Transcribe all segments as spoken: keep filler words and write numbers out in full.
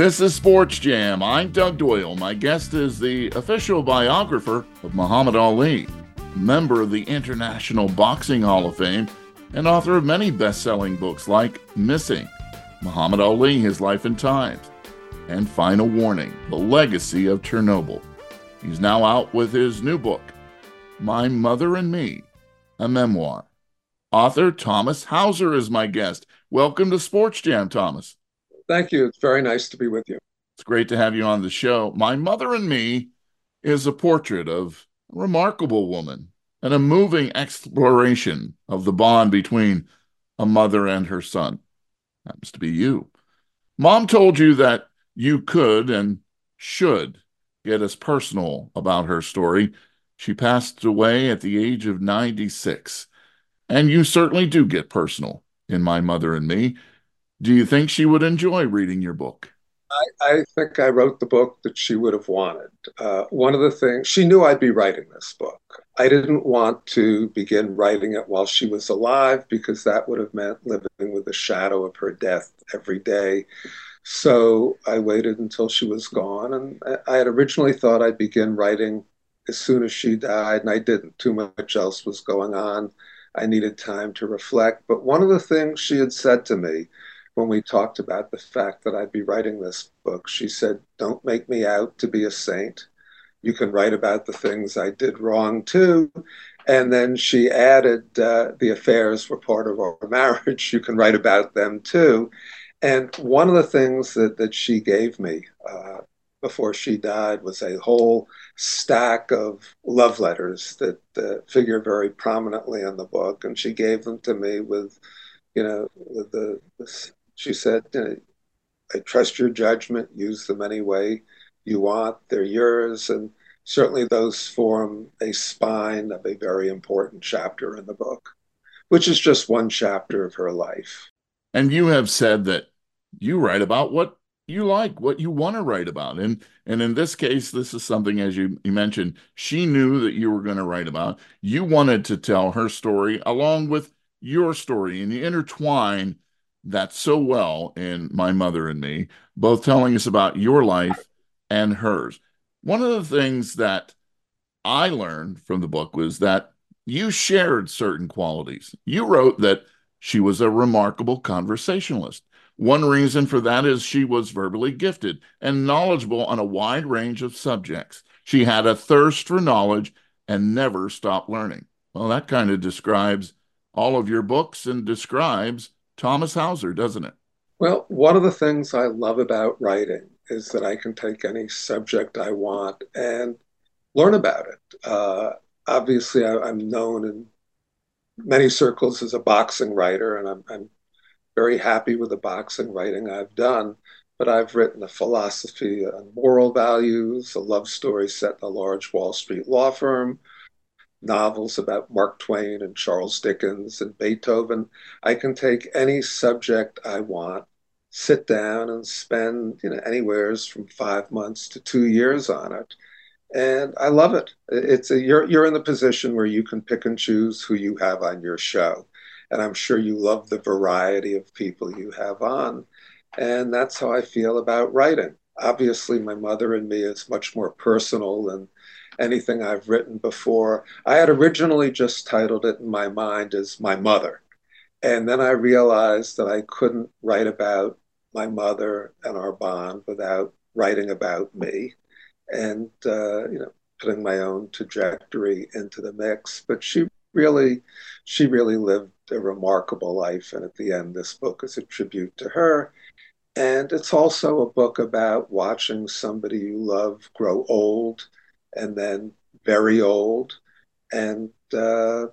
This is Sports Jam. I'm Doug Doyle. My guest is the official biographer of Muhammad Ali, member of the International Boxing Hall of Fame, and author of many best-selling books like Missing, Muhammad Ali, His Life and Times, and Final Warning, The Legacy of Chernobyl. He's now out with his new book, My Mother and Me, a memoir. Author Thomas Hauser is my guest. Welcome to Sports Jam, Thomas. Thank you. It's very nice to be with you. It's great to have you on the show. My Mother and Me is a portrait of a remarkable woman and a moving exploration of the bond between a mother and her son. Happens to be you. Mom told you that you could and should get as personal about her story. She passed away at the age of ninety-six. And you certainly do get personal in My Mother and Me. Do you think she would enjoy reading your book? I, I think I wrote the book that she would have wanted. Uh, one of the things, she knew I'd be writing this book. I didn't want to begin writing it while she was alive because that would have meant living with the shadow of her death every day. So I waited until she was gone. And I had originally thought I'd begin writing as soon as she died, and I didn't. Too much else was going on. I needed time to reflect. But one of the things she had said to me when we talked about the fact that I'd be writing this book, she said, "Don't make me out to be a saint. You can write about the things I did wrong too." And then she added, uh, the affairs were part of our marriage. You can write about them too. And one of the things that, that she gave me uh, before she died was a whole stack of love letters that uh, figure very prominently in the book. And she gave them to me with, you know, with the, this, she said, you know, "I trust your judgment, use them any way you want, they're yours." And certainly those form a spine of a very important chapter in the book, which is just one chapter of her life. And you have said that you write about what you like, what you want to write about. And and in this case, this is something, as you, you mentioned, she knew that you were going to write about. You wanted to tell her story along with your story, and you intertwine that so well in My Mother and Me, both telling us about your life and hers. One of the things that I learned from the book was that you shared certain qualities. You wrote that she was a remarkable conversationalist. One reason for that is she was verbally gifted and knowledgeable on a wide range of subjects. She had a thirst for knowledge and never stopped learning. Well, that kind of describes all of your books and describes Thomas Hauser, doesn't it? Well, one of the things I love about writing is that I can take any subject I want and learn about it. Uh, obviously, I, I'm known in many circles as a boxing writer, and I'm, I'm very happy with the boxing writing I've done. But I've written a philosophy on moral values, a love story set in a large Wall Street law firm, novels about Mark Twain and Charles Dickens and Beethoven. I can take any subject I want, sit down and spend, you know, anywhere from five months to two years on it. And I love it. It's a, you're, you're in the position where you can pick and choose who you have on your show. And I'm sure you love the variety of people you have on. And that's how I feel about writing. Obviously, My Mother and Me is much more personal than anything I've written before. I had originally just titled it in my mind as My Mother. And then I realized that I couldn't write about my mother and our bond without writing about me and, uh, you know, putting my own trajectory into the mix. But she really, she really lived a remarkable life. And at the end, this book is a tribute to her. And it's also a book about watching somebody you love grow old and then very old. And, uh,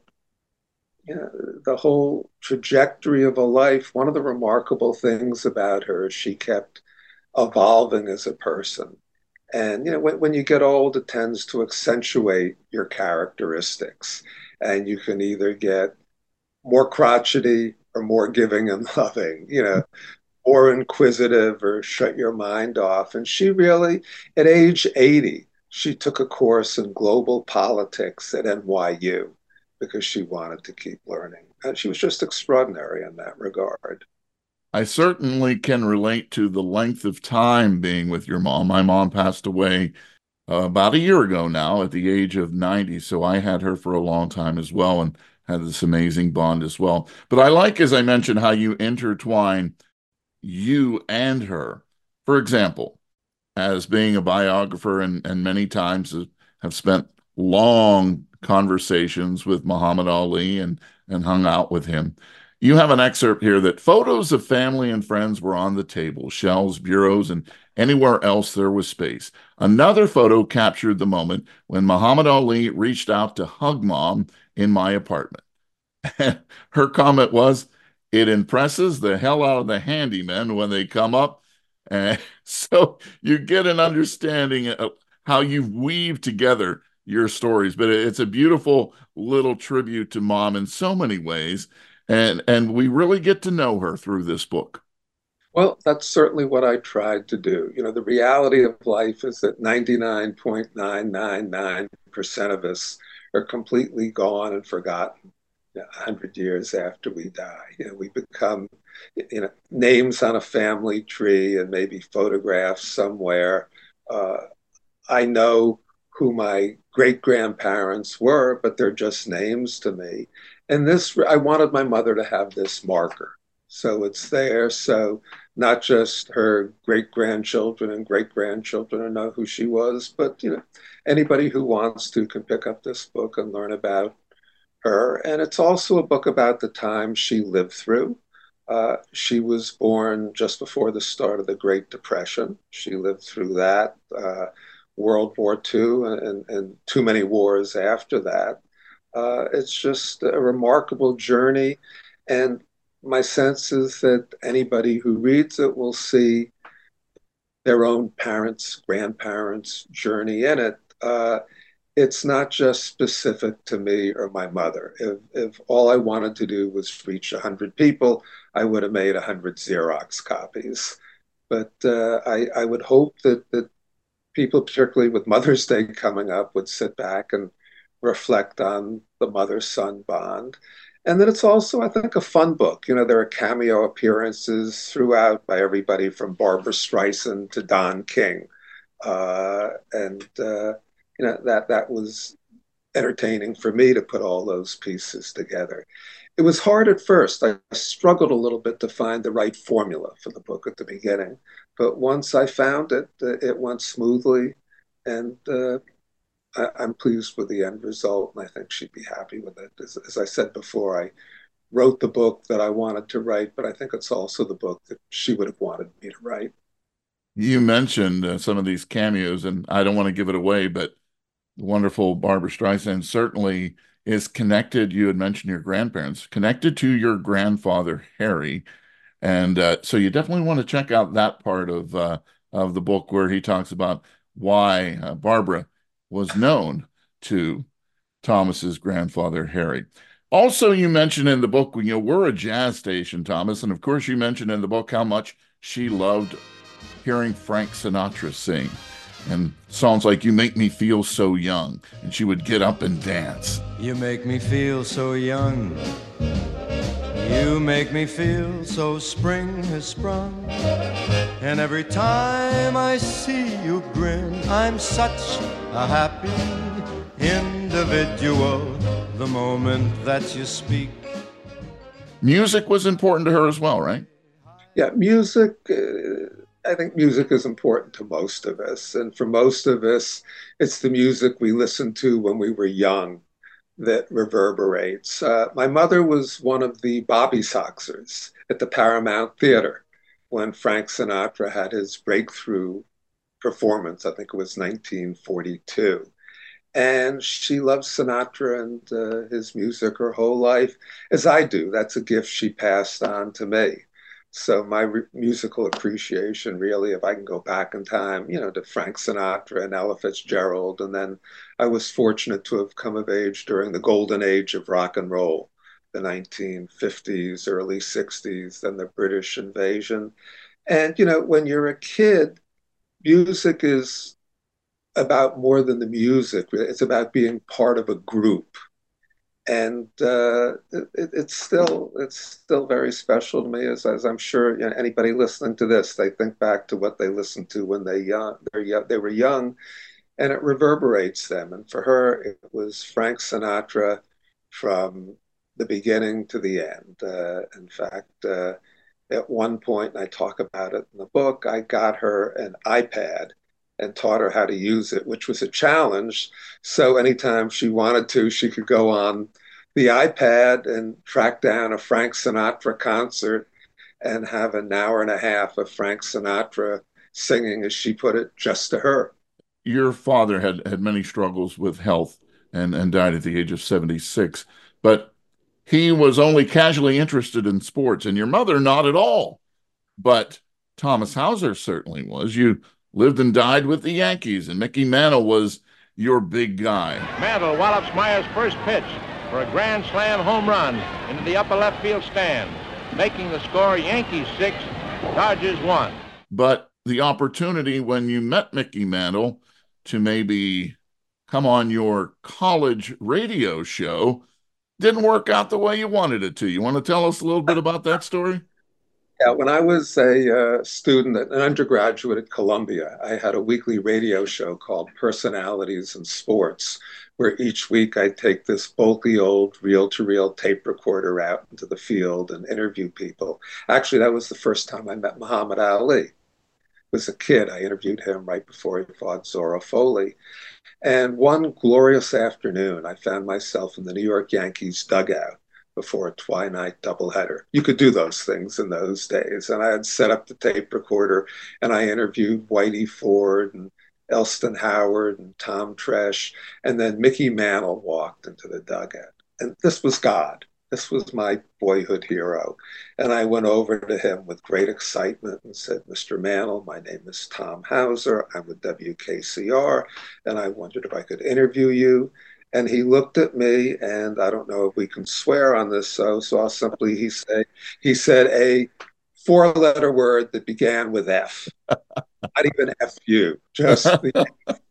you know, the whole trajectory of a life. One of the remarkable things about her is she kept evolving as a person. And, you know, when, when you get old, it tends to accentuate your characteristics. And you can either get more crotchety or more giving and loving, you know, or inquisitive or shut your mind off. And she really, at age eighty, she took a course in global politics at N Y U because she wanted to keep learning. And she was just extraordinary in that regard. I certainly can relate to the length of time being with your mom. My mom passed away uh, about a year ago now at the age of ninety. So I had her for a long time as well and had this amazing bond as well. But I like, as I mentioned, how you intertwine you and her. For example, as being a biographer and, and many times have spent long conversations with Muhammad Ali and, and hung out with him. You have an excerpt here that photos of family and friends were on the table, shelves, bureaus, and anywhere else there was space. Another photo captured the moment when Muhammad Ali reached out to hug mom in my apartment. Her comment was, it impresses the hell out of the handymen when they come up. And so you get an understanding of how you've weaved together your stories. But it's a beautiful little tribute to mom in so many ways. And, and we really get to know her through this book. Well, that's certainly what I tried to do. You know, the reality of life is that ninety-nine point nine nine nine percent of us are completely gone and forgotten a hundred years after we die. You know, we become, you know, names on a family tree and maybe photographs somewhere. Uh, I know who my great grandparents were, but they're just names to me. And this, I wanted my mother to have this marker. So it's there. So not just her great grandchildren and great grandchildren know who she was, but you know, anybody who wants to can pick up this book and learn about her. And it's also a book about the time she lived through. Uh, she was born just before the start of the Great Depression. She lived through that, uh, World War Two, and, and too many wars after that. Uh, it's just a remarkable journey. And my sense is that anybody who reads it will see their own parents, grandparents' journey in it. Uh, it's not just specific to me or my mother. If, if all I wanted to do was reach one hundred people, I would have made one hundred Xerox copies. But uh, I, I would hope that, that people, particularly with Mother's Day coming up, would sit back and reflect on the mother-son bond. And then it's also, I think, a fun book. You know, there are cameo appearances throughout by everybody from Barbara Streisand to Don King. Uh, and, uh, you know, that, that was entertaining for me to put all those pieces together. It was hard at first. I struggled a little bit to find the right formula for the book at the beginning. But once I found it, uh, it went smoothly. And uh, I, am pleased with the end result. And I think she'd be happy with it. As, as I said before, I wrote the book that I wanted to write, but I think it's also the book that she would have wanted me to write. You mentioned uh, some of these cameos, and I don't want to give it away, but the wonderful Barbara Streisand certainly is connected. You had mentioned your grandparents, connected to your grandfather, Harry. And uh, so you definitely want to check out that part of uh, of the book where he talks about why uh, Barbara was known to Thomas's grandfather, Harry. Also, you mentioned in the book, you know, we're a jazz station, Thomas, and of course, you mentioned in the book how much she loved hearing Frank Sinatra sing. And songs like You Make Me Feel So Young, and she would get up and dance. You make me feel so young. You make me feel so spring has sprung. And every time I see you grin, I'm such a happy individual the moment that you speak. Music was important to her as well, right? Yeah, music. Uh, I think music is important to most of us. And for most of us, it's the music we listened to when we were young that reverberates. Uh, my mother was one of the Bobby Soxers at the Paramount Theater when Frank Sinatra had his breakthrough performance. I think it was nineteen forty-two. And she loves Sinatra and uh, his music her whole life, as I do. That's a gift she passed on to me. So my re- musical appreciation, really, if I can go back in time, you know, to Frank Sinatra and Ella Fitzgerald, and then I was fortunate to have come of age during the golden age of rock and roll, the nineteen fifties, early sixties, then the British invasion. And you know, when you're a kid, music is about more than the music. It's about being part of a group. And uh, it, it's still it's still very special to me, as, as I'm sure, you know, anybody listening to this, they think back to what they listened to when they young they're young, they were young, and it reverberates them. And for her, it was Frank Sinatra from the beginning to the end. Uh, in fact, uh, at one point, and I talk about it in the book, I got her an iPad and taught her how to use it, which was a challenge. So anytime she wanted to, she could go on the iPad and track down a Frank Sinatra concert and have an hour and a half of Frank Sinatra singing, as she put it, just to her. Your father had had many struggles with health and and died at the age of seventy-six, but he was only casually interested in sports, and your mother not at all. But Thomas Hauser certainly was. You lived and died with the Yankees, and Mickey Mantle was your big guy. Mantle wallops Meyer's first pitch for a grand slam home run into the upper left field stand, making the score Yankees six, Dodgers one. But the opportunity when you met Mickey Mantle to maybe come on your college radio show didn't work out the way you wanted it to. You want to tell us a little bit about that story? Yeah, when I was a uh, student, an undergraduate at Columbia, I had a weekly radio show called Personalities in Sports, where each week I'd take this bulky old reel-to-reel tape recorder out into the field and interview people. Actually, that was the first time I met Muhammad Ali. Was a kid. I interviewed him right before he fought Zora Foley. And one glorious afternoon, I found myself in the New York Yankees dugout before a twilight doubleheader. You could do those things in those days. And I had set up the tape recorder, and I interviewed Whitey Ford and Elston Howard and Tom Tresh. And then Mickey Mantle walked into the dugout. And this was God. This was my boyhood hero. And I went over to him with great excitement and said, Mister Mantle, my name is Tom Hauser. I'm with W K C R, and I wondered if I could interview you. And he looked at me, and I don't know if we can swear on this, so, so I'll simply, he, say, he said a four-letter word that began with F. Not even F U, just the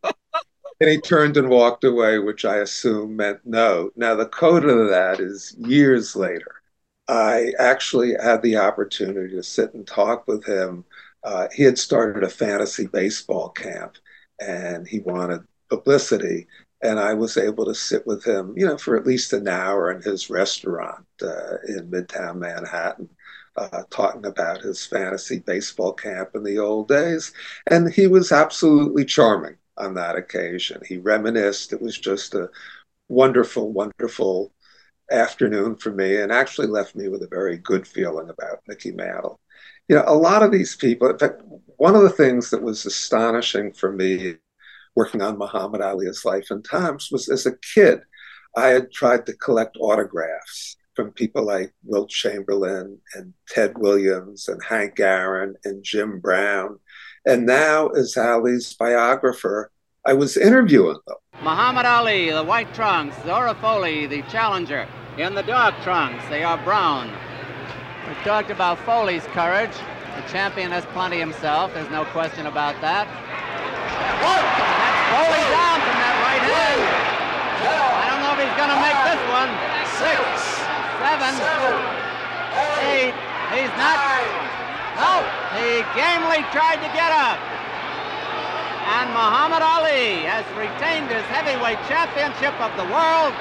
And he turned and walked away, which I assume meant no. Now, the coda of that is years later. I actually had the opportunity to sit and talk with him. Uh, he had started a fantasy baseball camp, and he wanted publicity. And I was able to sit with him, you know, for at least an hour in his restaurant uh, in Midtown Manhattan, uh, talking about his fantasy baseball camp in the old days. And he was absolutely charming on that occasion. He reminisced. It was just a wonderful, wonderful afternoon for me, and actually left me with a very good feeling about Mickey Mantle. You know, a lot of these people, in fact, one of the things that was astonishing for me working on Muhammad Ali's life and times was, as a kid, I had tried to collect autographs from people like Wilt Chamberlain and Ted Williams and Hank Aaron and Jim Brown. And now, as Ali's biographer, I was interviewing them. Muhammad Ali, the white trunks. Zora Foley, the challenger. In the dark trunks, they are brown. We talked about Foley's courage. The champion has plenty himself. There's no question about that. That's Foley down from that right hand. I don't know if he's going to make this one. Six, seven, eight. He's not. No, he gamely tried to get up. And Muhammad Ali has retained his heavyweight championship of the world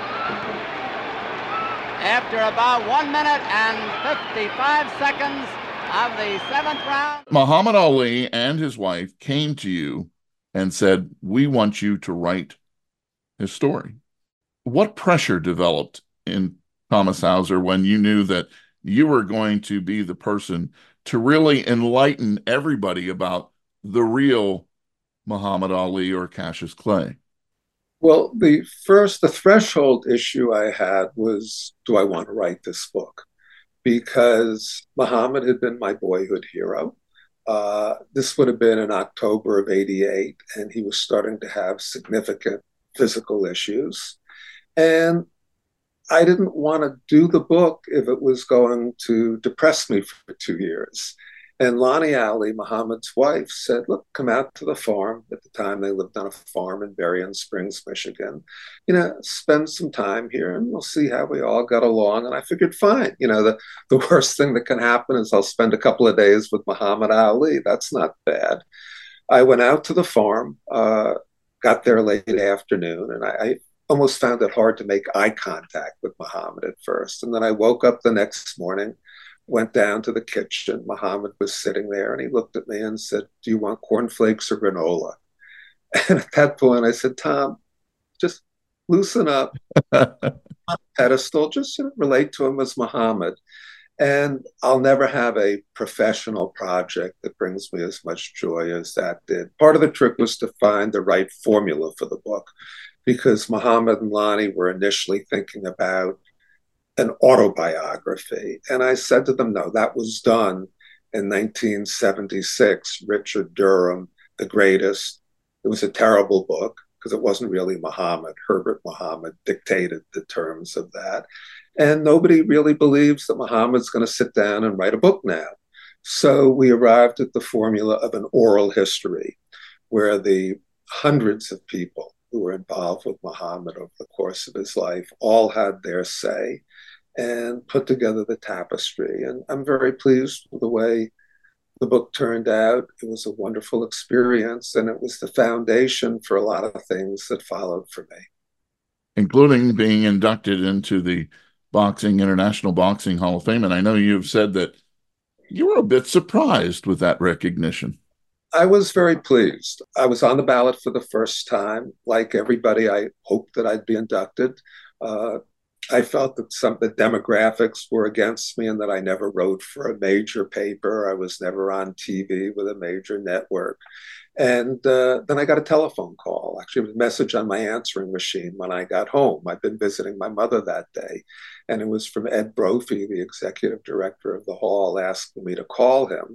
after about one minute and fifty-five seconds of the seventh round. Muhammad Ali and his wife came to you and said, we want you to write his story. What pressure developed in Thomas Hauser when you knew that you were going to be the person to really enlighten everybody about the real Muhammad Ali or Cassius Clay? Well, the first, the threshold issue I had was, do I want to write this book? Because Muhammad had been my boyhood hero. Uh, this would have been in October of eighty-eight, and he was starting to have significant physical issues. And I didn't want to do the book if it was going to depress me for two years. And Lonnie Ali, Muhammad's wife, said, look, come out to the farm. At the time, they lived on a farm in Berrien Springs, Michigan. You know, spend some time here and we'll see how we all got along. And I figured, fine. You know, the, the worst thing that can happen is I'll spend a couple of days with Muhammad Ali. That's not bad. I went out to the farm, uh, got there late afternoon, and I, I almost found it hard to make eye contact with Muhammad at first. And then I woke up the next morning, went down to the kitchen. Muhammad was sitting there and he looked at me and said, do you want cornflakes or granola? And at that point I said, Tom, just loosen up. Pedestal, just you know, relate to him as Muhammad. And I'll never have a professional project that brings me as much joy as that did. Part of the trick was to find the right formula for the book, because Muhammad and Lonnie were initially thinking about an autobiography. And I said to them, no, that was done in nineteen seventy-six. Richard Durham, The Greatest. It was a terrible book because it wasn't really Muhammad. Herbert Muhammad dictated the terms of that. And nobody really believes that Muhammad's going to sit down and write a book now. So we arrived at the formula of an oral history where the hundreds of people who were involved with Muhammad over the course of his life all had their say and put together the tapestry. And I'm very pleased with the way the book turned out. It was a wonderful experience, and it was the foundation for a lot of things that followed for me. Including being inducted into the Boxing International Boxing Hall of Fame. And I know you've said that you were a bit surprised with that recognition. I was very pleased. I was on the ballot for the first time. Like everybody, I hoped that I'd be inducted. Uh, I felt that some of the demographics were against me and that I never wrote for a major paper. I was never on T V with a major network. And uh, then I got a telephone call, actually a message on my answering machine when I got home. I'd been visiting my mother that day. And it was from Ed Brophy, the executive director of the hall, asking me to call him.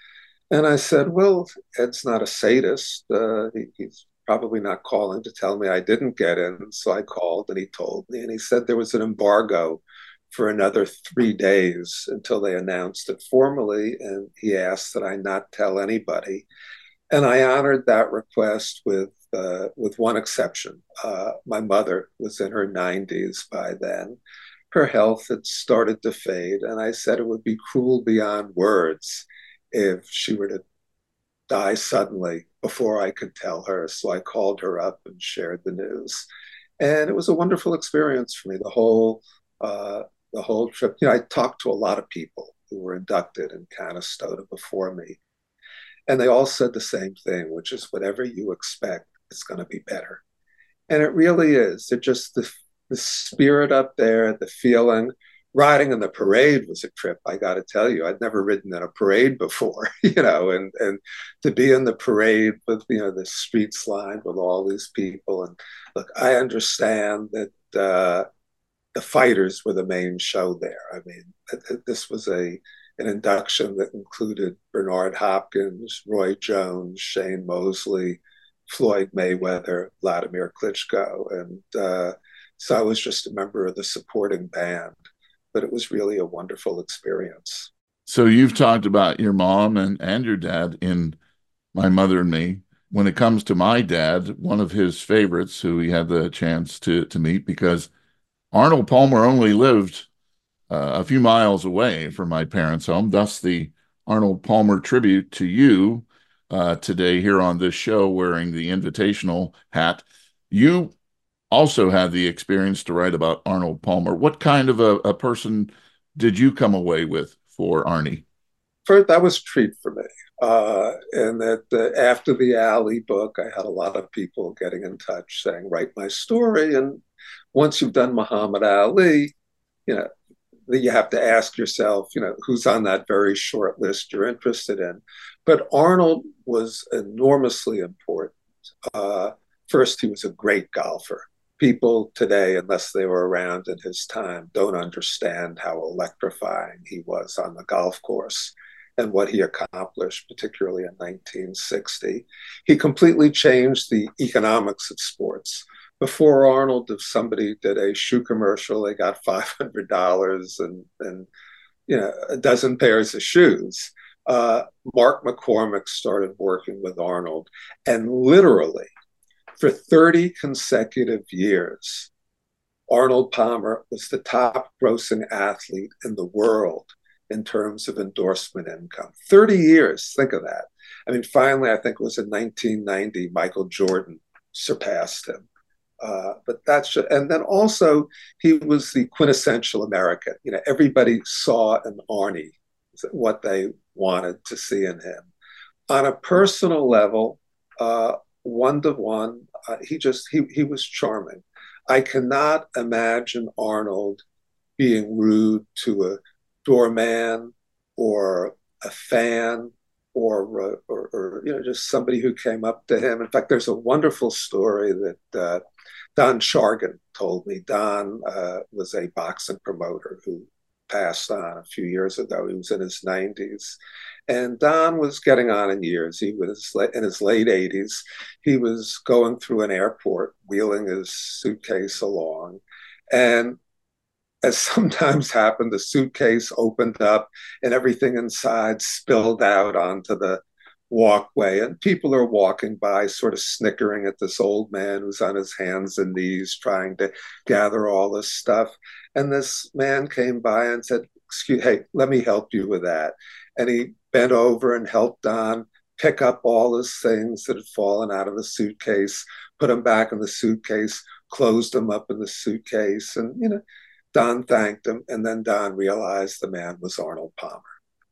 And I said, well, Ed's not a sadist. Uh, he, he's probably not calling to tell me I didn't get in. So I called and he told me, and he said there was an embargo for another three days until they announced it formally. And he asked that I not tell anybody. And I honored that request with uh, with one exception. Uh, my mother was in her nineties by then. Her health had started to fade. And I said it would be cruel beyond words if she were to die suddenly before I could tell her. So I called her up and shared the news. And it was a wonderful experience for me, the whole, uh, the whole trip. You know, I talked to a lot of people who were inducted in Canastota before me. And they all said the same thing, which is whatever you expect, it's going to be better. And it really is. It just, the, the spirit up there, the feeling. Riding in the parade was a trip, I got to tell you. I'd never ridden in a parade before, you know, and, and to be in the parade with, you know, the streets lined with all these people. And look, I understand that uh, the fighters were the main show there. I mean, this was a an induction that included Bernard Hopkins, Roy Jones, Shane Mosley, Floyd Mayweather, Vladimir Klitschko. And uh, so I was just a member of the supporting band. But it was really a wonderful experience. So you've talked about your mom and, and your dad in My Mother and Me. When it comes to my dad, one of his favorites who he had the chance to, to meet, because Arnold Palmer only lived uh, a few miles away from my parents' home, thus the Arnold Palmer tribute to you uh, today here on this show wearing the invitational hat. You also had the experience to write about Arnold Palmer. What kind of a, a person did you come away with for Arnie? First, that was a treat for me. Uh, and that uh, after the Ali book, I had a lot of people getting in touch saying, write my story. And once you've done Muhammad Ali, you know, you have to ask yourself, you know, who's on that very short list you're interested in. But Arnold was enormously important. Uh, first, he was a great golfer. People today, unless they were around in his time, don't understand how electrifying he was on the golf course and what he accomplished, particularly in nineteen sixty. He completely changed the economics of sports. Before Arnold, if somebody did a shoe commercial, they got five hundred dollars and, and you know, a dozen pairs of shoes. uh, Mark McCormick started working with Arnold, and literally for thirty consecutive years, Arnold Palmer was the top grossing athlete in the world in terms of endorsement income. thirty years, think of that. I mean, finally, I think it was in nineteen ninety, Michael Jordan surpassed him. Uh, but that's just, and then also he was the quintessential American. You know, everybody saw in Arnie what they wanted to see in him. On a personal level, uh, one to one, uh, he just he he was charming. I cannot imagine Arnold being rude to a doorman or a fan or, or, or you know, just somebody who came up to him. In fact, there's a wonderful story that uh, Don Shargan told me. Don uh, was a boxing promoter who passed on a few years ago. He was in his nineties. And Don was getting on in years. He was in his late eighties. He was going through an airport, wheeling his suitcase along. And as sometimes happened, the suitcase opened up and everything inside spilled out onto the walkway. And people are walking by, sort of snickering at this old man who's on his hands and knees trying to gather all this stuff. And this man came by and said, "Excuse, hey, let me help you with that." And he bent over and helped Don pick up all his things that had fallen out of the suitcase, put them back in the suitcase, closed them up in the suitcase. And, you know, Don thanked him, and then Don realized the man was Arnold Palmer.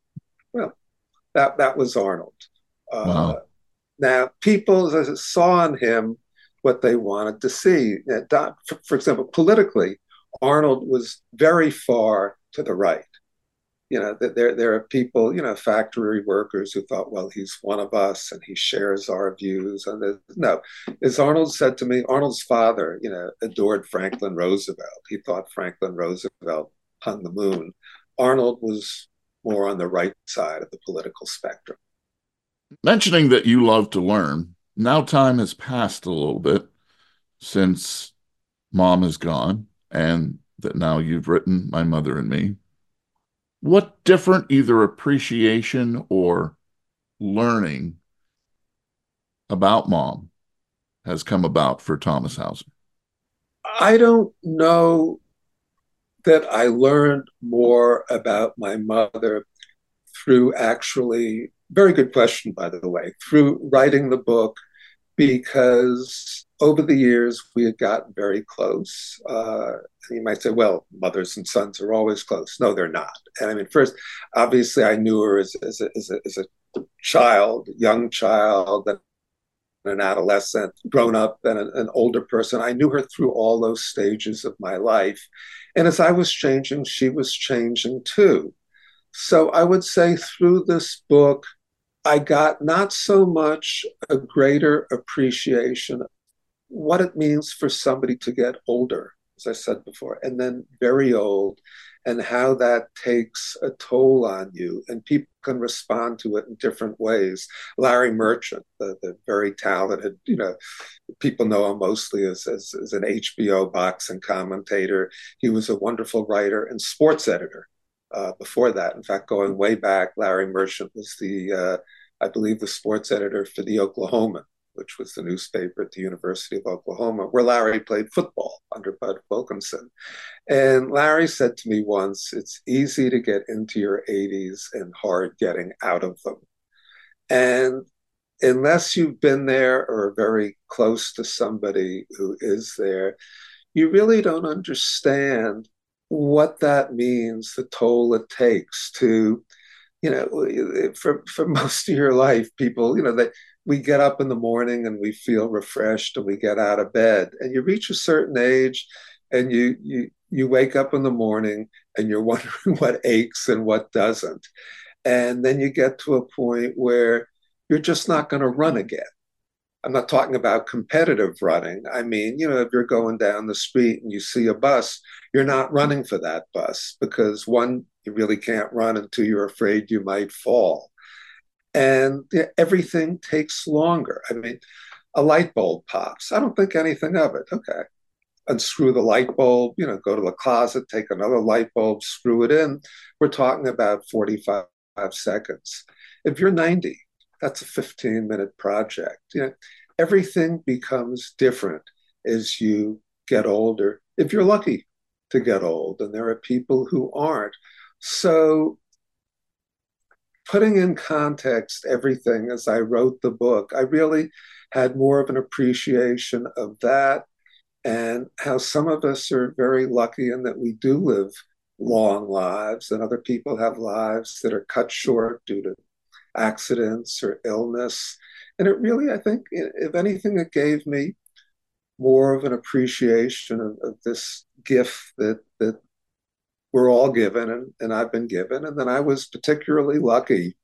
Well, that that was Arnold. Uh, Wow. Now, people saw in him what they wanted to see. Don, for, for example, politically, Arnold was very far to the right. You know, there there are people, you know, factory workers who thought, well, he's one of us and he shares our views. And no, as Arnold said to me, Arnold's father, you know, adored Franklin Roosevelt. He thought Franklin Roosevelt hung the moon. Arnold was more on the right side of the political spectrum. Mentioning that you love to learn, now time has passed a little bit since Mom is gone, and that now you've written My Mother and Me. What different either appreciation or learning about Mom has come about for Thomas Hauser? I don't know that I learned more about my mother through actually, very good question, by the way, through writing the book, because over the years we had gotten very close. Uh, you might say, well, mothers and sons are always close. No, they're not. And I mean, first, obviously, I knew her as, as, a, as, a, as a child, young child, and an adolescent, grown up, and an, an older person. I knew her through all those stages of my life. And as I was changing, she was changing too. So I would say through this book, I got not so much a greater appreciation of what it means for somebody to get older, as I said before, and then very old, and how that takes a toll on you, and people can respond to it in different ways. Larry Merchant, the, the very talented, you know, people know him mostly as, as, as an H B O boxing commentator. He was a wonderful writer and sports editor uh, before that. In fact, going way back, Larry Merchant was the, uh, I believe, the sports editor for the Oklahoman, which was the newspaper at the University of Oklahoma, where Larry played football under Bud Wilkinson. And Larry said to me once, it's easy to get into your eighties and hard getting out of them. And unless you've been there or are very close to somebody who is there, you really don't understand what that means, the toll it takes to, you know, for, for most of your life, people, you know, they, we get up in the morning and we feel refreshed and we get out of bed, and you reach a certain age and you you you wake up in the morning and you're wondering what aches and what doesn't. And then you get to a point where you're just not going to run again. I'm not talking about competitive running. I mean, you know, if you're going down the street and you see a bus, you're not running for that bus because, one, you really can't run until you're afraid you might fall. And everything takes longer. I mean, a light bulb pops. I don't think anything of it. Okay. Unscrew the light bulb, you know, go to the closet, take another light bulb, screw it in. We're talking about forty-five seconds. If you're ninety, that's a fifteen minute project. You know, everything becomes different as you get older, if you're lucky to get old, and there are people who aren't. So putting in context everything as I wrote the book, I really had more of an appreciation of that and how some of us are very lucky in that we do live long lives, and other people have lives that are cut short due to accidents or illness. And it really, I think, if anything, it gave me more of an appreciation of, of this gift that that we're all given, and, and I've been given. And then I was particularly lucky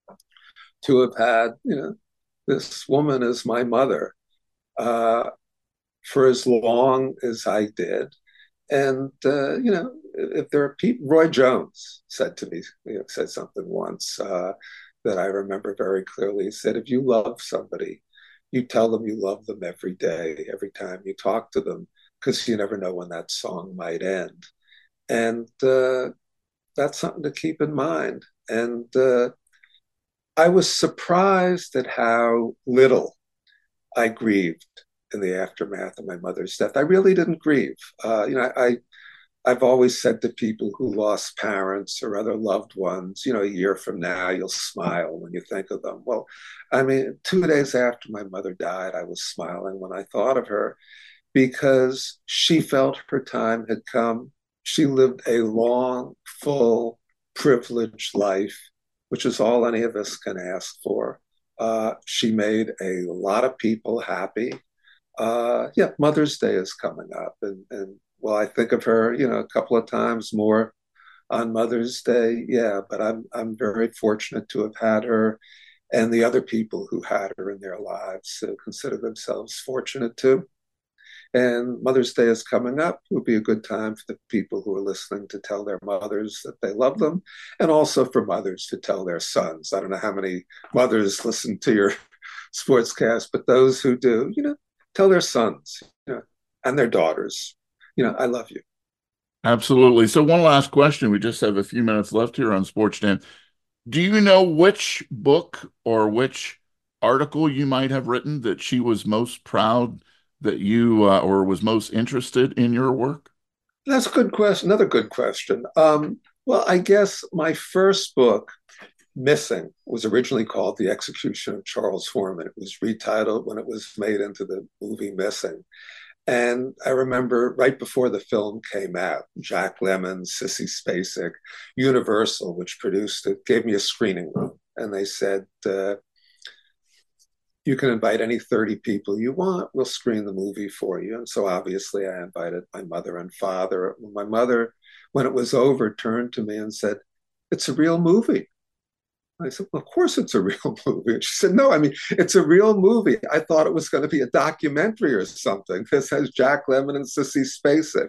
to have had, you know, this woman as my mother uh, for as long as I did. And, uh, you know, if there are people, Roy Jones said to me, you know, said something once uh, that I remember very clearly. He said, if you love somebody, you tell them you love them every day, every time you talk to them, because you never know when that song might end. And uh, that's something to keep in mind. And uh, I was surprised at how little I grieved in the aftermath of my mother's death. I really didn't grieve. Uh, you know, I, I've always said to people who lost parents or other loved ones, you know, a year from now, you'll smile when you think of them. Well, I mean, two days after my mother died, I was smiling when I thought of her because she felt her time had come. She lived a long, full, privileged life, which is all any of us can ask for. Uh, she made a lot of people happy. Uh, yeah, Mother's Day is coming up, and, and well, I think of her, you know, a couple of times more on Mother's Day. Yeah, but I'm I'm very fortunate to have had her, and the other people who had her in their lives uh, consider themselves fortunate too. And Mother's Day is coming up. It would be a good time for the people who are listening to tell their mothers that they love them, and also for mothers to tell their sons. I don't know how many mothers listen to your sportscast, but those who do, you know, tell their sons, you know, and their daughters, you know, I love you. Absolutely. So one last question. We just have a few minutes left here on Sports Den. Do you know which book or which article you might have written that she was most proud that you uh, or was most interested in your work? That's a good question. Another good question. Um, well, I guess my first book, Missing, was originally called The Execution of Charles Foreman. It was retitled when it was made into the movie Missing. And I remember right before the film came out, Jack Lemmon, Sissy Spacek, Universal, which produced it, gave me a screening room. And they said, uh, you can invite any thirty people you want. We'll screen the movie for you. And so obviously I invited my mother and father. My mother, when it was over, turned to me and said, it's a real movie. I said, well, of course it's a real movie. And she said, no, I mean, it's a real movie. I thought it was going to be a documentary or something. This has Jack Lemmon and Sissy Spacek.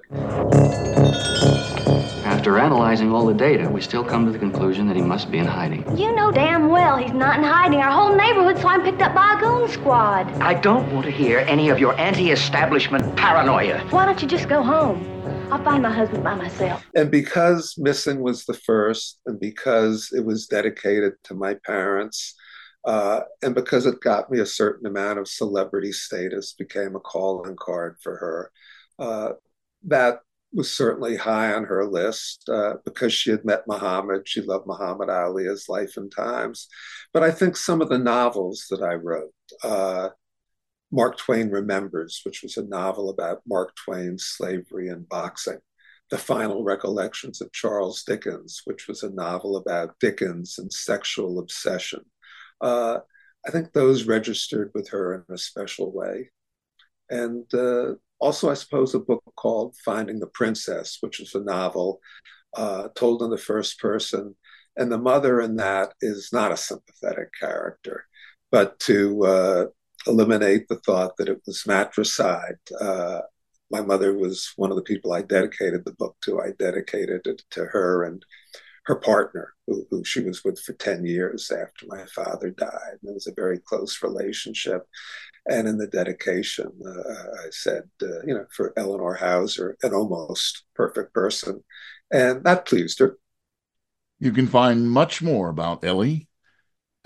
After analyzing all the data, we still come to the conclusion that he must be in hiding. You know damn well he's not in hiding. Our whole neighborhood saw him picked up by a goon squad. I don't want to hear any of your anti-establishment paranoia. Why don't you just go home? I'll find my husband by myself. And because Missing was the first, and because it was dedicated to my parents, uh, and because it got me a certain amount of celebrity status, became a calling card for her, uh, that was certainly high on her list uh, because she had met Muhammad. She loved Muhammad Ali, his life and times. But I think some of the novels that I wrote, uh, Mark Twain Remembers, which was a novel about Mark Twain's slavery and boxing. The Final Recollections of Charles Dickens, which was a novel about Dickens and sexual obsession. Uh, I think those registered with her in a special way. And uh, also, I suppose, a book called Finding the Princess, which is a novel uh, told in the first person. And the mother in that is not a sympathetic character, but to uh, eliminate the thought that it was matricide. Uh, my mother was one of the people I dedicated the book to. I dedicated it to her and her partner, who, who she was with for ten years after my father died. And it was a very close relationship. And in the dedication, uh, I said, uh, you know, for Eleanor Hauser, an almost perfect person. And that pleased her. You can find much more about Ellie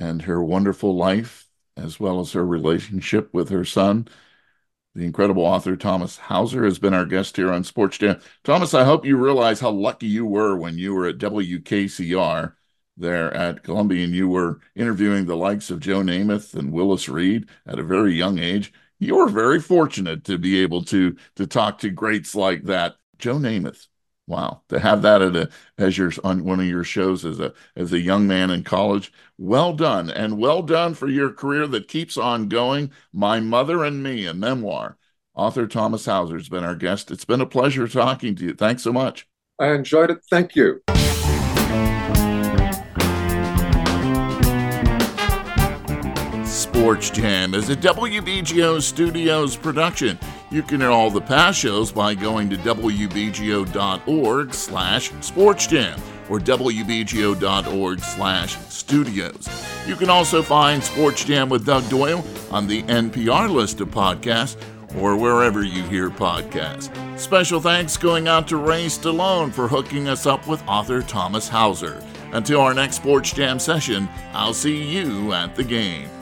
and her wonderful life, as well as her relationship with her son. The incredible author Thomas Hauser has been our guest here on Sports Jam. Thomas, I hope you realize how lucky you were when you were at W K C R there at Columbia and you were interviewing the likes of Joe Namath and Willis Reed at a very young age. You were very fortunate to be able to, to talk to greats like that. Joe Namath. Wow, to have that at a, as your on one of your shows as a as a young man in college. Well done, and well done for your career that keeps on going. My Mother and Me, a memoir. Author Thomas Hauser has been our guest. It's been a pleasure talking to you. Thanks so much. I enjoyed it. Thank you. Sports Jam is a W B G O Studios production. You can hear all the past shows by going to W B G O dot org slash Sports Jam or W B G O dot org slash studios. You can also find Sports Jam with Doug Doyle on the N P R list of podcasts or wherever you hear podcasts. Special thanks going out to Ray Stallone for hooking us up with author Thomas Hauser. Until our next Sports Jam session, I'll see you at the game.